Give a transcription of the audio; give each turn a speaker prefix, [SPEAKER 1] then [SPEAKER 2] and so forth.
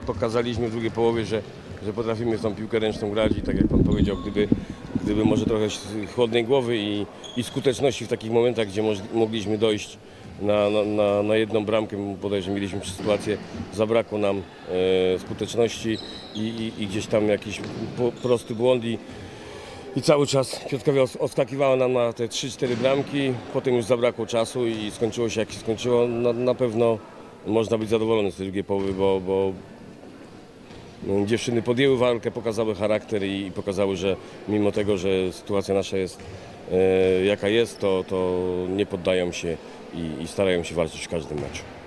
[SPEAKER 1] Pokazaliśmy w drugiej połowie, że potrafimy w tą piłkę ręczną grać i tak jak Pan powiedział, gdyby może trochę chłodnej głowy i skuteczności w takich momentach, gdzie mogliśmy dojść na jedną bramkę, bodajże mieliśmy sytuację, zabrakło nam skuteczności i gdzieś tam jakiś prosty błąd i cały czas Piotrkowie odskakiwało nam na te 3-4 bramki, potem już zabrakło czasu i skończyło się jak się skończyło. Na pewno można być zadowolony z tej drugiej połowy, bo dziewczyny podjęły walkę, pokazały charakter i pokazały, że mimo tego, że sytuacja nasza jest jaka jest, to nie poddają się i starają się walczyć w każdym meczu.